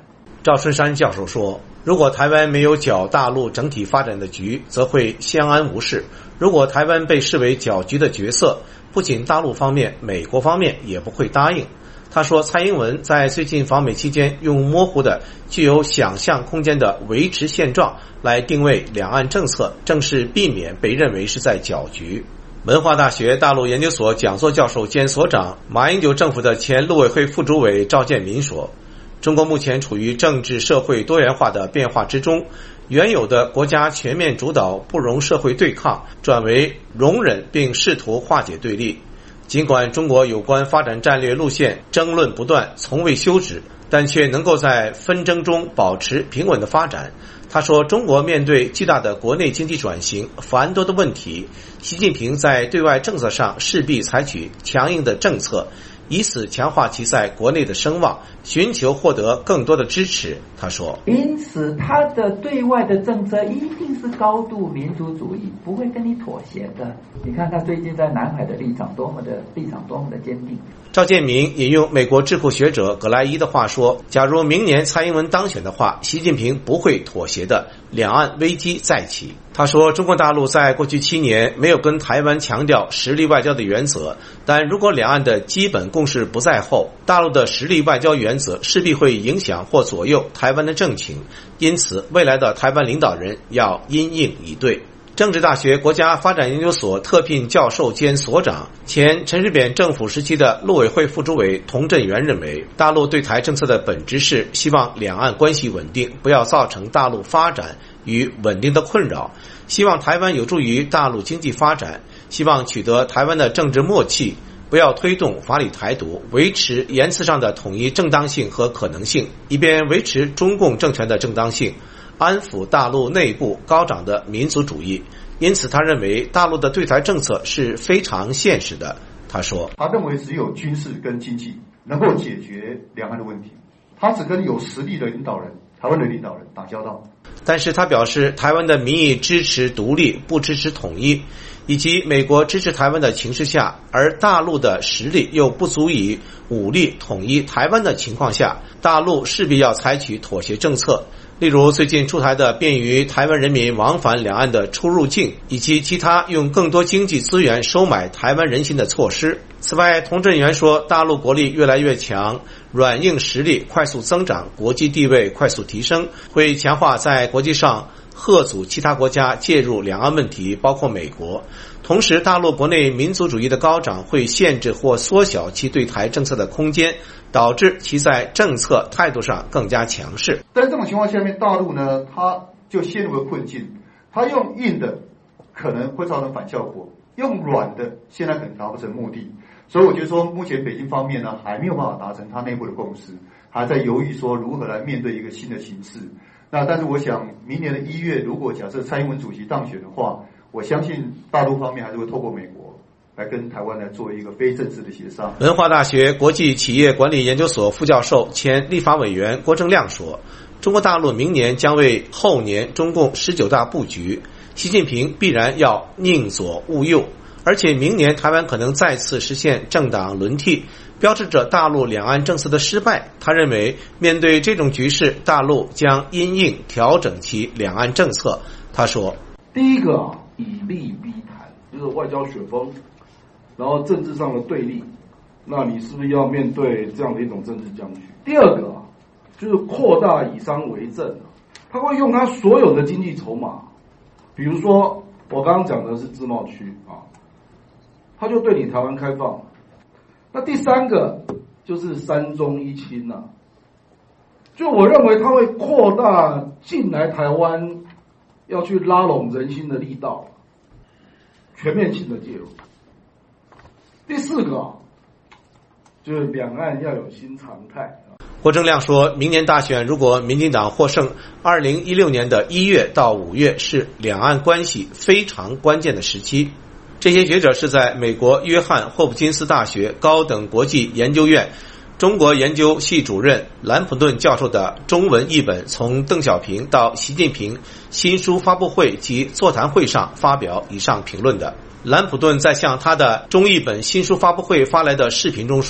赵春山教授说，如果台湾没有搅大陆整体发展的局，则会相安无事。如果台湾被视为搅局的角色，不仅大陆方面，美国方面也不会答应。他说，蔡英文在最近访美期间用模糊的、具有想象空间的维持现状来定位两岸政策，正是避免被认为是在搅局。文化大学大陆研究所讲座教授兼所长、马英九政府的前陆委会副主委赵建民说，中国目前处于政治社会多元化的变化之中，原有的国家全面主导不容社会对抗，转为容忍并试图化解对立。尽管中国有关发展战略路线争论不断，从未休止，但却能够在纷争中保持平稳的发展。他说，中国面对巨大的国内经济转型、繁多的问题，习近平在对外政策上势必采取强硬的政策，以此强化其在国内的声望，寻求获得更多的支持。他说， 因此他的对外的政策一定是高度民族主义，不会跟你妥协的。你看他最近在南海的立场多么的立场多么的坚定。 赵建民引用美国智库学者葛莱伊的话说，假如明年蔡英文当选的话，习近平不会妥协的，两岸危机再起。他说，中国大陆在过去七年没有跟台湾强调实力外交的原则，但如果两岸的基本共识不在后，大陆的实力外交原则势必会影响或左右台湾的政情，因此未来的台湾领导人要因应以对。政治大学国家发展研究所特聘教授兼所长、前陈水扁政府时期的陆委会副主委童振源认为，大陆对台政策的本质是希望两岸关系稳定，不要造成大陆发展与稳定的困扰，希望台湾有助于大陆经济发展，希望取得台湾的政治默契，不要推动法理台独，维持言辞上的统一正当性和可能性，一边维持中共政权的正当性，安抚大陆内部高涨的民族主义。因此他认为大陆的对台政策是非常现实的。他说， 他认为只有军事跟经济能够解决两岸的问题，他只跟有实力的领导人，台湾的领导人打交道。 但是他表示，台湾的民意支持独立，不支持统一，以及美国支持台湾的情势下，而大陆的实力又不足以武力统一台湾的情况下，大陆势必要采取妥协政策，例如最近出台的便于台湾人民往返两岸的出入境，以及其他用更多经济资源收买台湾人心的措施。此外，童振源说，大陆国力越来越强，软硬实力快速增长，国际地位快速提升，会强化在国际上吓阻其他国家介入两岸问题，包括美国。同时，大陆国内民族主义的高涨会限制或缩小其对台政策的空间，导致其在政策态度上更加强势。 在这种情况下面，大陆呢，它就陷入了困境，它用硬的可能会造成反效果，用软的现在可能达不成目的。所以我觉得说，目前北京方面呢，还没有办法达成它内部的共识，还在犹豫说如何来面对一个新的形势。那但是我想，明年的一月，如果假设蔡英文主席当选的话，我相信大陆方面还是会透过美国来跟台湾来做一个非正式的协商。 文化大学国际企业管理研究所副教授、前立法委员郭正亮说，中国大陆明年将为后年中共十九大布局，习近平必然要宁左勿右，而且明年台湾可能再次实现政党轮替，标志着大陆两岸政策的失败。他认为，面对这种局势，大陆将因应调整其两岸政策。他说， 第一个啊，以利逼谈，就是外交雪崩，然后政治上的对立，那你是不是要面对这样的一种政治僵局？第二个啊，就是扩大以商为政，他会用他所有的经济筹码，比如说我刚刚讲的是自贸区啊，他就对你台湾开放。那第三个就是三中一轻啊，就我认为他会扩大进来台湾要去拉拢人心的力道，全面性的介入。第四个啊，就是两岸要有新常态。 郭正亮说，明年大选如果民进党获胜，二零一六年的一月到五月是两岸关系非常关键的时期。这些学者是在美国约翰霍普金斯大学高等国际研究院中国研究系主任兰普顿教授的中文译本《从邓小平到习近平》新书发布会及座谈会上发表以上评论的。兰普顿在向他的中译本新书发布会发来的视频中说，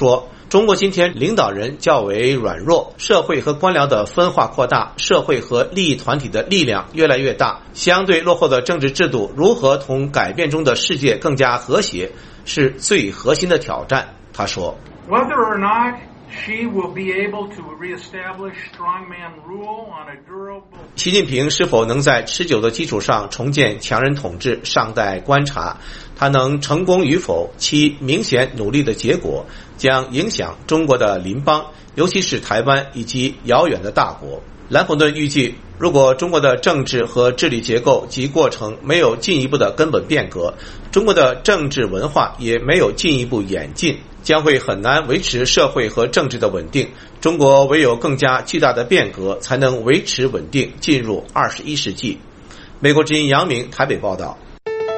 中国今天领导人较为软弱，社会和官僚的分化扩大，社会和利益团体的力量越来越大，相对落后的政治制度如何同改变中的世界更加和谐，是最核心的挑战。他说 Whether or not she will be able to reestablish strongman rule on a durable 习近平是否能在持久的基础上重建强人统治尚待观察，他能成功与否，其明显努力的结果将影响中国的邻邦，尤其是台湾以及遥远的大国。兰普顿预计，如果中国的政治和治理结构及过程没有进一步的根本变革，中国的政治文化也没有进一步演进，将会很难维持社会和政治的稳定。中国唯有更加巨大的变革，才能维持稳定，进入二十一世纪。美国之音杨明台北报道。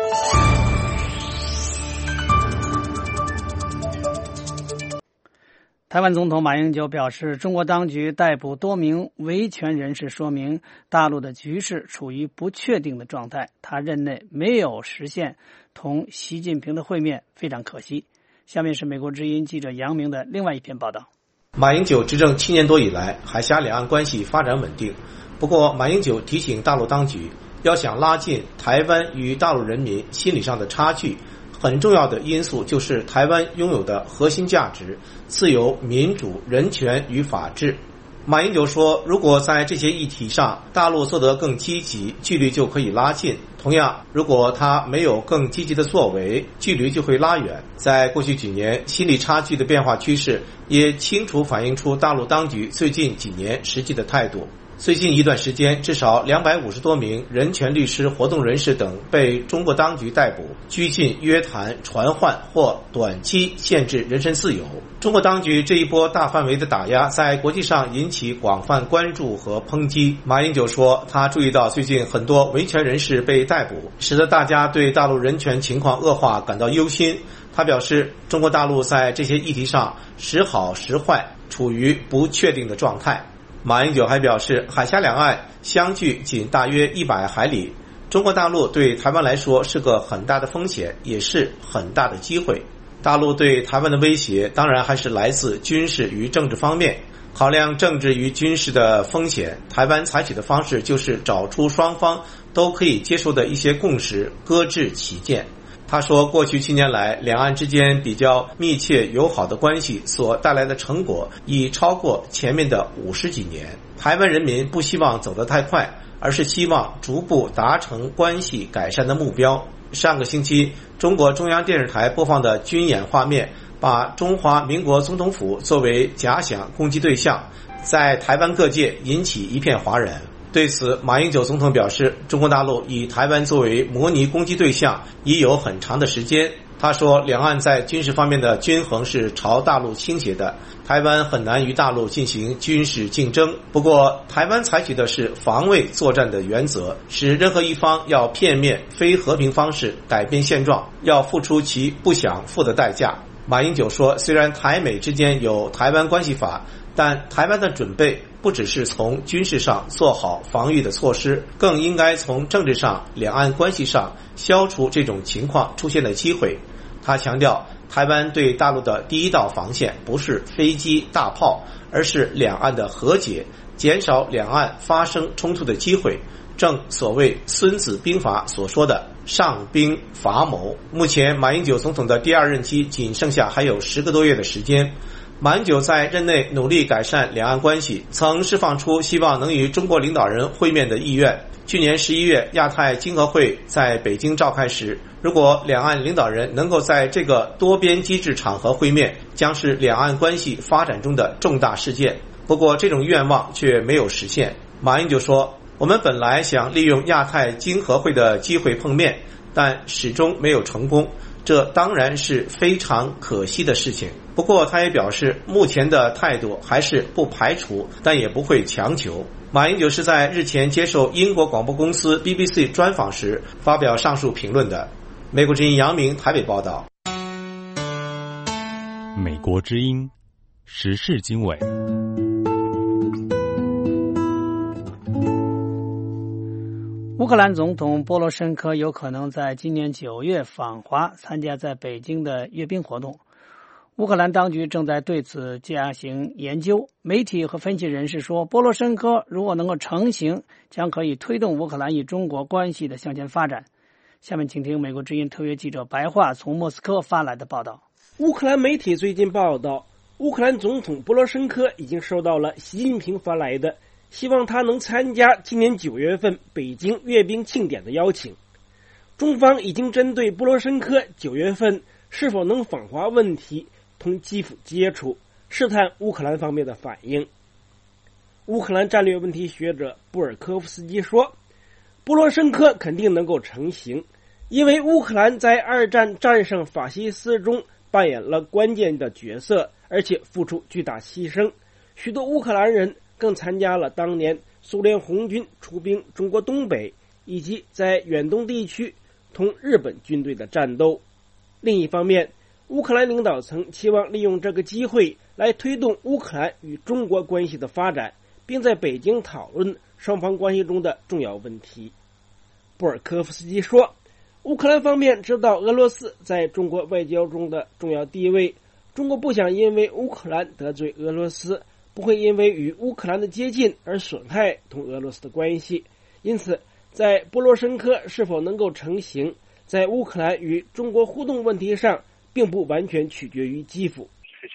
台湾总统马英九表示，中国当局逮捕多名维权人士，说明大陆的局势处于不确定的状态。他任内没有实现同习近平的会面，非常可惜。下面是美国之音记者杨明的另外一篇报道。 马英九执政七年多以来，海峡两岸关系发展稳定。不过，马英九提醒大陆当局，要想拉近台湾与大陆人民心理上的差距，很重要的因素就是台湾拥有的核心价值：自由、民主、人权与法治。马英九说，如果在这些议题上大陆做得更积极，距离就可以拉近。同样，如果他没有更积极的作为，距离就会拉远。在过去几年，心理差距的变化趋势也清楚反映出大陆当局最近几年实际的态度。最近一段时间，至少两百五十多名人权律师、活动人士等被中国当局逮捕、拘禁、约谈、传唤或短期限制人身自由。中国当局这一波大范围的打压在国际上引起广泛关注和抨击。马英九说，他注意到最近很多维权人士被逮捕，使得大家对大陆人权情况恶化感到忧心。他表示，中国大陆在这些议题上时好时坏，处于不确定的状态。马英九还表示，海峡两岸相距仅大约一百海里，中国大陆对台湾来说是个很大的风险，也是很大的机会。大陆对台湾的威胁当然还是来自军事与政治方面。考量政治与军事的风险，台湾采取的方式就是找出双方都可以接受的一些共识，搁置己见。他说，过去七年来，两岸之间比较密切友好的关系所带来的成果已超过前面的五十几年。台湾人民不希望走得太快，而是希望逐步达成关系改善的目标。上个星期，中国中央电视台播放的军演画面，把中华民国总统府作为假想攻击对象，在台湾各界引起一片哗然。对此，马英九总统表示，中国大陆以台湾作为模拟攻击对象已有很长的时间。他说，两岸在军事方面的均衡是朝大陆倾斜的，台湾很难与大陆进行军事竞争。不过，台湾采取的是防卫作战的原则，使任何一方要片面非和平方式改变现状，要付出其不想付的代价。马英九说，虽然台美之间有台湾关系法，但台湾的准备不只是从军事上做好防御的措施，更应该从政治上、两岸关系上消除这种情况出现的机会。他强调，台湾对大陆的第一道防线不是飞机大炮，而是两岸的和解，减少两岸发生冲突的机会。正所谓孙子兵法所说的上兵伐谋。目前马英九总统的第二任期仅剩下还有十个多月的时间。马英九在任内努力改善两岸关系，曾释放出希望能与中国领导人会面的意愿。去年十一月，亚太经合会在北京召开时，如果两岸领导人能够在这个多边机制场合会面，将是两岸关系发展中的重大事件。不过，这种愿望却没有实现。马英九说，我们本来想利用亚太经合会的机会碰面，但始终没有成功，这当然是非常可惜的事情。不过他也表示，目前的态度还是不排除，但也不会强求。马英九是在日前接受英国广播公司 B B C 专访时发表上述评论的。美国之音杨明台北报道。 美国之音时事经纬。 乌克兰总统波罗申科有可能在今年九月访华，参加在北京的阅兵活动。 乌克兰当局正在对此进行研究。媒体和分析人士说，波罗申科如果能够成型，将可以推动乌克兰与中国关系的向前发展。下面请听美国之音特约记者白桦从莫斯科发来的报道。 乌克兰媒体最近报道，乌克兰总统波罗申科已经收到了习近平发来的希望他能参加今年九月份北京阅兵庆典的邀请。中方已经针对波罗申科九月份是否能访华问题同基辅接触，试探乌克兰方面的反应。乌克兰战略问题学者布尔科夫斯基说，波罗申科肯定能够成型，因为乌克兰在二战战胜法西斯中扮演了关键的角色，而且付出巨大牺牲。许多乌克兰人更参加了当年苏联红军出兵中国东北，以及在远东地区同日本军队的战斗。另一方面，乌克兰领导层期望利用这个机会来推动乌克兰与中国关系的发展，并在北京讨论双方关系中的重要问题。布尔科夫斯基说，乌克兰方面知道俄罗斯在中国外交中的重要地位，中国不想因为乌克兰得罪俄罗斯，不会因为与乌克兰的接近而损害同俄罗斯的关系。因此，在波罗申科是否能够成型，在乌克兰与中国互动问题上并不完全取决于基辅。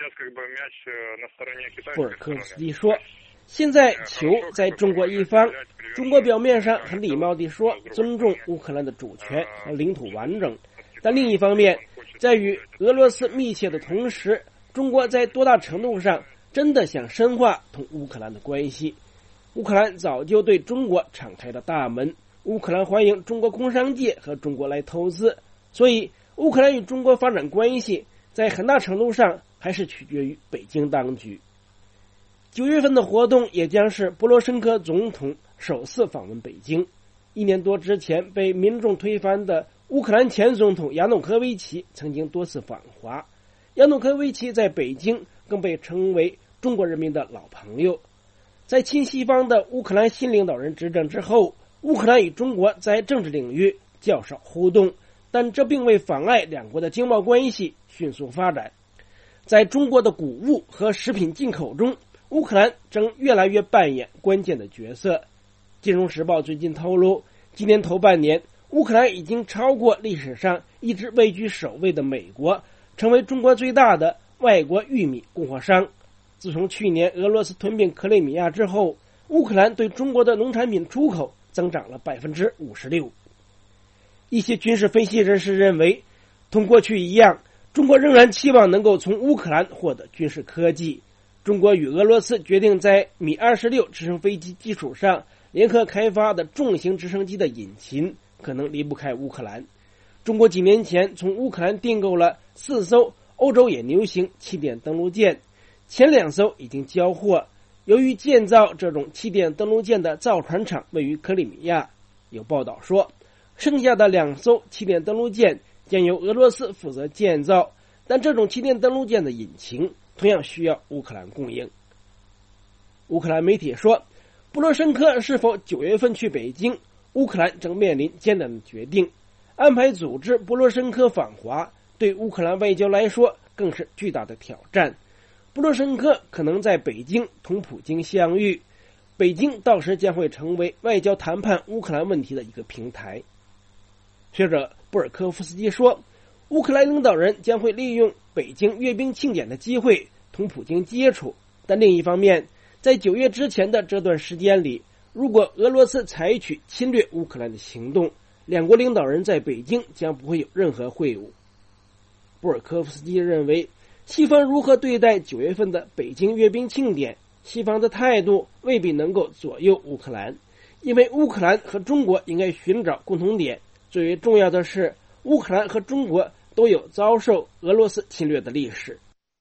布尔科夫斯基说，现在球在中国一方，中国表面上很礼貌地说尊重乌克兰的主权和领土完整，但另一方面，在与俄罗斯密切的同时，中国在多大程度上真的想深化同乌克兰的关系？乌克兰早就对中国敞开了大门，乌克兰欢迎中国工商界和中国来投资，所以乌克兰与中国发展关系在很大程度上还是取决于北京当局。九月份的活动也将是波罗申科总统首次访问北京。一年多之前被民众推翻的乌克兰前总统亚努科维奇曾经多次访华，亚努科维奇在北京更被称为中国人民的老朋友。在亲西方的乌克兰新领导人执政之后，乌克兰与中国在政治领域较少互动，但这并未妨碍两国的经贸关系迅速发展。在中国的谷物和食品进口中，乌克兰正越来越扮演关键的角色。金融时报最近透露，今年头半年，乌克兰已经超过历史上一直位居首位的美国，成为中国最大的外国玉米供货商。自从去年俄罗斯吞并克里米亚之后，乌克兰对中国的农产品出口增长了 百分之五十六。 一些军事分析人士认为，同过去一样，中国仍然期望能够从乌克兰获得军事科技。中国与俄罗斯决定在米二十六直升飞机基础上联合开发的重型直升机的引擎可能离不开乌克兰。中国几年前从乌克兰订购了四艘欧洲野牛型气垫登陆舰，前两艘已经交货。由于建造这种气垫登陆舰的造船厂位于克里米亚，有报道说，剩下的两艘气垫登陆舰将由俄罗斯负责建造，但这种气垫登陆舰的引擎同样需要乌克兰供应。乌克兰媒体说，波罗申科是否九月份去北京，乌克兰正面临艰难的决定。安排组织波罗申科访华，对乌克兰外交来说更是巨大的挑战。波罗申科可能在北京同普京相遇，北京到时将会成为外交谈判乌克兰问题的一个平台。学者布尔科夫斯基说，乌克兰领导人将会利用北京阅兵庆典的机会同普京接触，但另一方面，在九月之前的这段时间里，如果俄罗斯采取侵略乌克兰的行动，两国领导人在北京将不会有任何会晤。布尔科夫斯基认为，西方如何对待九月份的北京阅兵庆典，西方的态度未必能够左右乌克兰，因为乌克兰和中国应该寻找共同点。最为重要的是，乌克兰和中国都有遭受俄罗斯侵略的历史。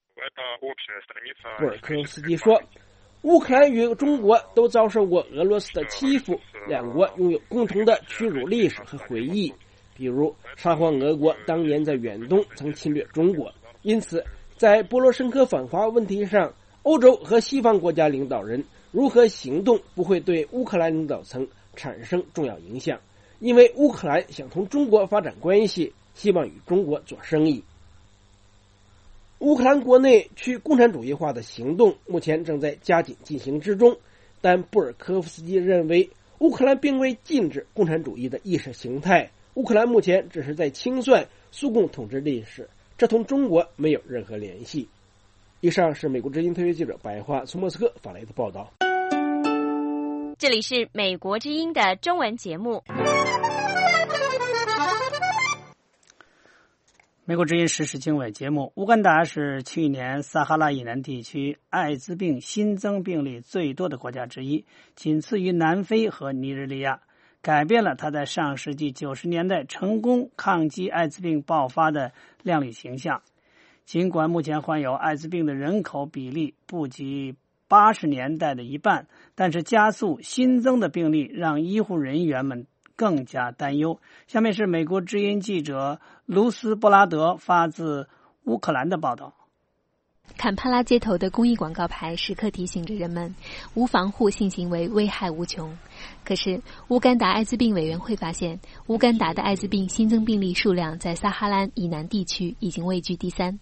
布尔科夫斯基说，乌克兰与中国都遭受过俄罗斯的欺负，两国拥有共同的屈辱历史和回忆，比如沙皇俄国当年在远东曾侵略中国。因此，在波罗申科访华问题上，欧洲和西方国家领导人如何行动不会对乌克兰领导层产生重要影响，因为乌克兰想同中国发展关系，希望与中国做生意。 乌克兰国内去共产主义化的行动目前正在加紧进行之中，但布尔科夫斯基认为乌克兰并未禁止共产主义的意识形态，乌克兰目前只是在清算苏共统治历史，这同中国没有任何联系。以上是美国之音特约记者白桦从莫斯科发来的报道。 这里是美国之音的中文节目。 美国之音时事经纬节目，乌干达是去年撒哈拉以南地区艾滋病新增病例最多的国家之一，仅次于南非和尼日利亚，改变了它在上世纪九十年代成功抗击艾滋病爆发的亮丽形象。尽管目前患有艾滋病的人口比例不及八十年代的一半，但是加速新增的病例让医护人员们更加担忧。下面是美国之音记者卢斯布拉德发自乌克兰的报道。 坎帕拉街头的公益广告牌时刻提醒着人们，无防护性行为危害无穷。可是乌干达艾滋病委员会发现，乌干达的艾滋病新增病例数量在撒哈拉以南地区已经位居第三。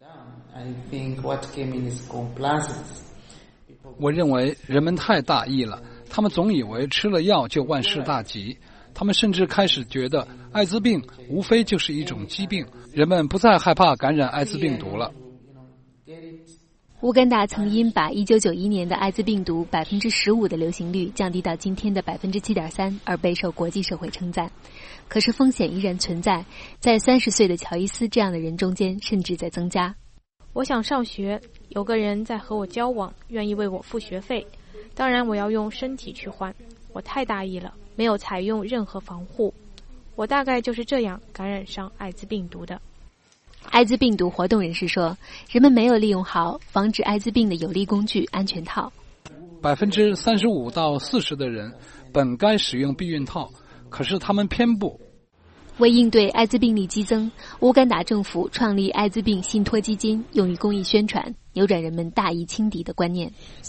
我认为人们太大意了，他们总以为吃了药就万事大吉，他们甚至开始觉得艾滋病无非就是一种疾病，人们不再害怕感染艾滋病毒了。 乌干达曾因把一九九一年的艾滋病毒百分之十五的流行率降低到今天的百分之七点三而备受国际社会称赞。可是风险依然存在，在三十岁的乔伊斯这样的人中间，甚至在增加。 我想上学，有个人在和我交往，愿意为我付学费，当然我要用身体去换。我太大意了，没有采用任何防护，我大概就是这样感染上艾滋病毒的。 艾滋病毒活动人士说，人们没有利用好防止艾滋病的有力工具安全套。 百分之三十五到四十的人本该使用避孕套，可是他们偏不。 为应对艾滋病例激增，乌干达政府创立艾滋病信托基金，用于公益宣传，扭转人们大疫轻敌的观念。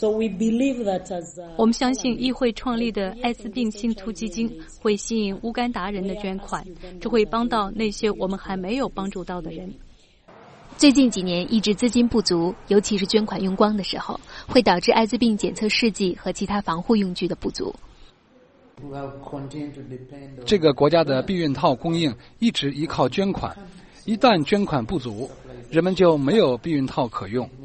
我们相信议会创立的艾滋病信托基金会吸引乌干达人的捐款，这会帮到那些我们还没有帮助到的人。 最近几年一直资金不足，尤其是捐款用光的时候，会导致艾滋病检测试剂和其他防护用具的不足。 这个国家的避孕套供应一直依靠捐款，一旦捐款不足，人们就没有避孕套可用。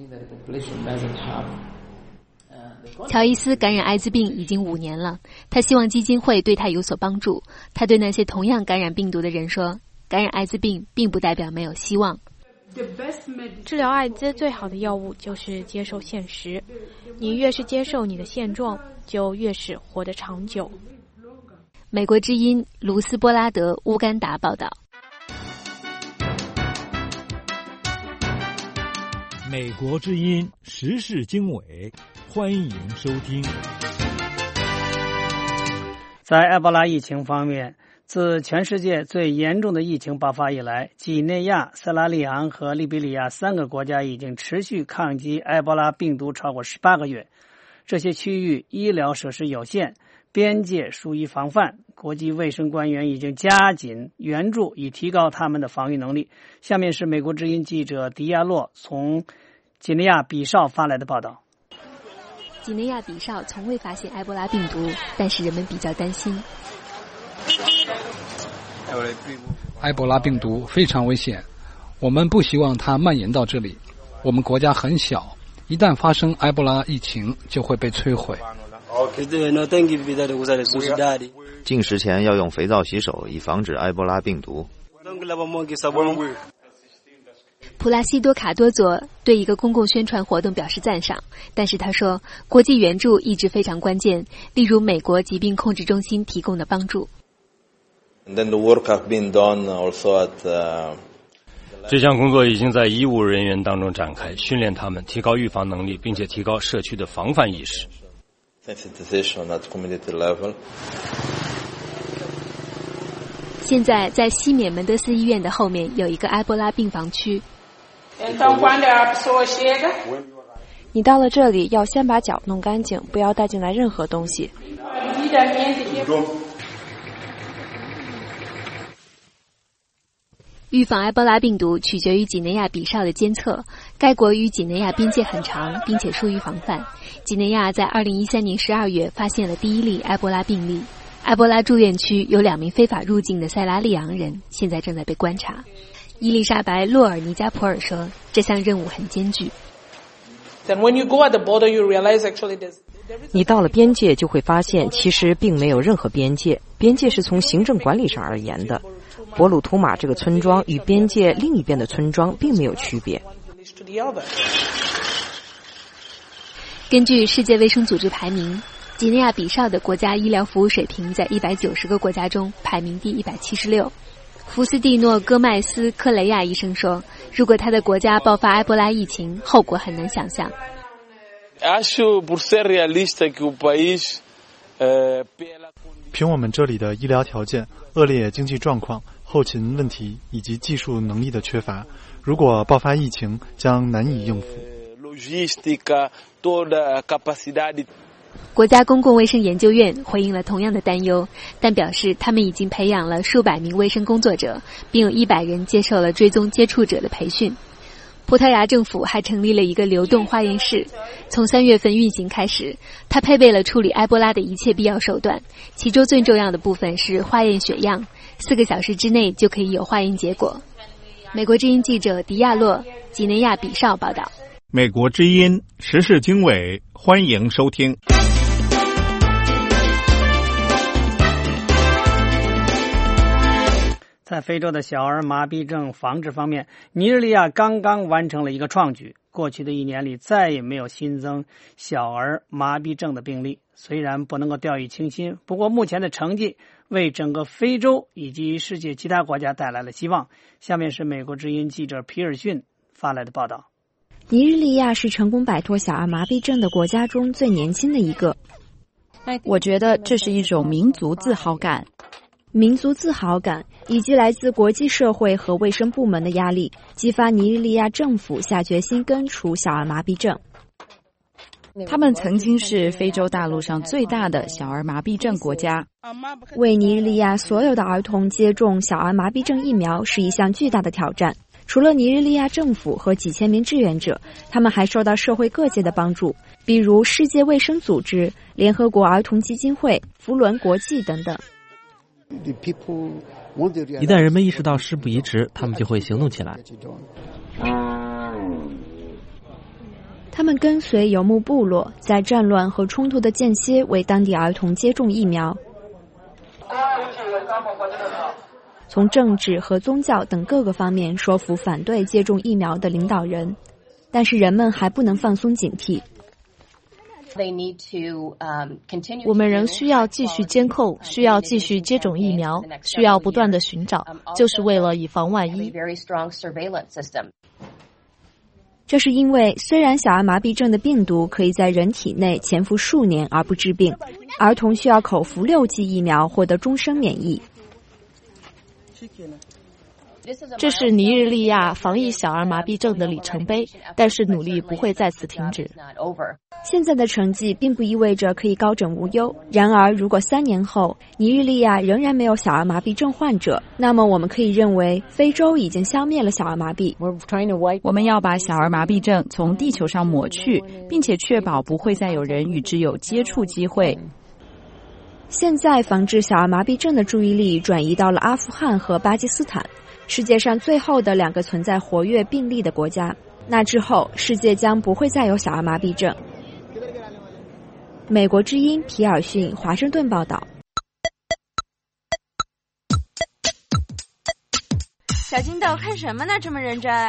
乔伊斯感染艾滋病已经五年了，他希望基金会对他有所帮助。他对那些同样感染病毒的人说，感染艾滋病并不代表没有希望。 治疗艾滋最好的药物就是接受现实，你越是接受你的现状，就越是活得长久。 美国之音卢斯波拉德乌干达报道。 美国之音时事经纬，欢迎收听。 在埃博拉疫情方面，自全世界最严重的疫情爆发以来，几内亚、塞拉利昂和利比里亚三个国家已经持续抗击埃博拉病毒超过十八个月。这些区域医疗设施有限，边界疏于防范，国际卫生官员已经加紧援助，以提高他们的防御能力。下面是美国之音记者迪亚洛从几内亚比绍发来的报道。 几内亚比绍从未发现埃博拉病毒，但是人们比较担心。 埃博拉病毒非常危险，我们不希望它蔓延到这里。我们国家很小，一旦发生埃博拉疫情就会被摧毁。 进食前要用肥皂洗手，以防止埃博拉病毒。 普拉西多卡多佐对一个公共宣传活动表示赞赏，但是他说，国际援助一直非常关键，例如美国疾病控制中心提供的帮助。 这项工作已经在医务人员当中展开，训练他们，提高预防能力，并且提高社区的防范意识。 现在在西缅门德斯医院的后面有一个埃博拉病房区。 你到了这里要先把脚弄干净，不要带进来任何东西。 预防埃博拉病毒取决于几内亚比绍的监测。该国与几内亚边界很长，并且疏于防范。几内亚在二零一三年十二月发现了第一例埃博拉病例。埃博拉住院区有两名非法入境的塞拉利昂人，现在正在被观察。伊丽莎白·洛尔尼加普尔说，这项任务很艰巨。 你到了边界就会发现，其实并没有任何边界，边界是从行政管理上而言的。博鲁图马这个村庄与边界另一边的村庄并没有区别。 根据世界卫生组织排名，几内亚比绍的国家医疗服务水平在一百九十个国家中排名第一百七十六。福斯蒂诺·戈麦斯科雷亚医生说，如果他的国家爆发埃博拉疫情，后果很难想象。 凭我们这里的医疗条件、恶劣经济状况、后勤问题以及技术能力的缺乏，如果爆发疫情将难以应付。 国家公共卫生研究院回应了同样的担忧，但表示他们已经培养了数百名卫生工作者，并有一百人接受了追踪接触者的培训。葡萄牙政府还成立了一个流动化验室，从三月份运行开始，它配备了处理埃博拉的一切必要手段，其中最重要的部分是化验血样，四个小时之内就可以有化验结果。美国之音记者迪亚洛，几内亚比绍报道。 美国之音时事经纬，欢迎收听。 在非洲的小儿麻痹症防治方面，尼日利亚刚刚完成了一个创举。过去的一年里，再也没有新增小儿麻痹症的病例。虽然不能够掉以轻心，不过目前的成绩为整个非洲以及世界其他国家带来了希望。下面是美国之音记者皮尔逊发来的报道。 尼日利亚是成功摆脱小儿麻痹症的国家中最年轻的一个。 我觉得这是一种民族自豪感。 民族自豪感以及来自国际社会和卫生部门的压力，激发尼日利亚政府下决心根除小儿麻痹症。 他们曾经是非洲大陆上最大的小儿麻痹症国家。 为尼日利亚所有的儿童接种小儿麻痹症疫苗是一项巨大的挑战。除了尼日利亚政府和几千名志愿者，他们还受到社会各界的帮助，比如世界卫生组织、联合国儿童基金会、福伦国际等等。 一旦人们意识到事不宜迟，他们就会行动起来。 他们跟随游牧部落，在战乱和冲突的间歇为当地儿童接种疫苗。从政治和宗教等各个方面说服反对接种疫苗的领导人，但是人们还不能放松警惕。 我们仍需要继续监控，需要继续接种疫苗，需要不断的寻找，就是为了以防万一。 这是因为虽然小儿麻痹症的病毒可以在人体内潜伏数年而不致病，儿童需要口服六剂疫苗获得终身免疫。 这是尼日利亚防疫小儿麻痹症的里程碑，但是努力不会在此停止。 现在的成绩并不意味着可以高枕无忧，然而如果三年后尼日利亚仍然没有小儿麻痹症患者，那么我们可以认为非洲已经消灭了小儿麻痹。 我们要把小儿麻痹症从地球上抹去，并且确保不会再有人与之有接触机会。 现在防治小儿麻痹症的注意力转移到了阿富汗和巴基斯坦，世界上最后的两个存在活跃病例的国家。那之后，世界将不会再有小儿麻痹症。美国之音皮尔逊华盛顿报道。 小金豆看什么呢？这么认真？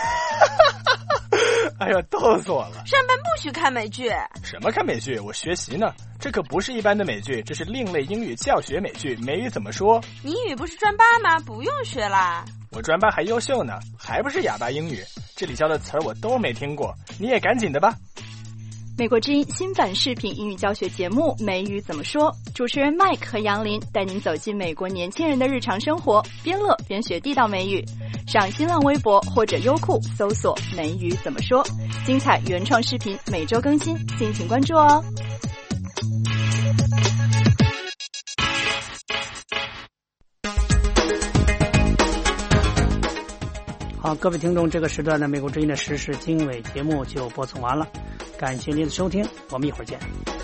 哎呀，逗死我了！ 上班不许看美剧。 什么看美剧？我学习呢。这可不是一般的美剧，这是另类英语教学美剧。美语怎么说？ 你英语不是专八吗？不用学啦。 我专八还优秀呢，还不是哑巴英语。这里教的词儿我都没听过，你也赶紧的吧。 美国之音新版视频英语教学节目《美语怎么说》，主持人 Mike 和杨林带您走进美国年轻人的日常生活，边乐边学地道美语。上新浪微博或者优酷搜索“美语怎么说”，精彩原创视频每周更新，敬请关注哦。 好，各位听众，这个时段的美国之音的时事经纬节目就播送完了，感谢您的收听，我们一会儿见。